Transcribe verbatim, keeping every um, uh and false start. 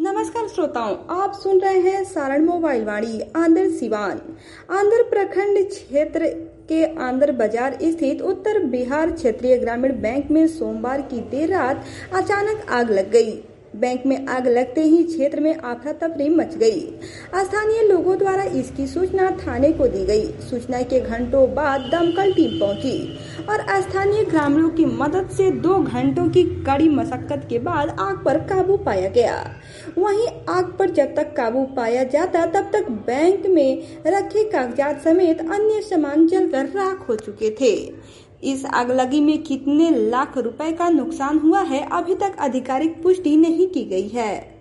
नमस्कार श्रोताओं, आप सुन रहे हैं सारण मोबाइल वाणी आंध्र सिवान। आंध्र प्रखंड क्षेत्र के आंध्र बाजार स्थित उत्तर बिहार क्षेत्रीय ग्रामीण बैंक में सोमवार की देर रात अचानक आग लग गई। बैंक में आग लगते ही क्षेत्र में अफरा तफरी मच गई। स्थानीय लोगों द्वारा इसकी सूचना थाने को दी गई। सूचना के घंटों बाद दमकल टीम पहुंची और स्थानीय ग्रामीणों की मदद से दो घंटों की कड़ी मशक्कत के बाद आग पर काबू पाया गया। वहीं आग पर जब तक काबू पाया जाता तब तक बैंक में रखे कागजात समेत अन्य सामान जलकर राख हो चुके थे। इस आगलगी में कितने लाख रुपए का नुकसान हुआ है, अभी तक आधिकारिक पुष्टि नहीं की गई है।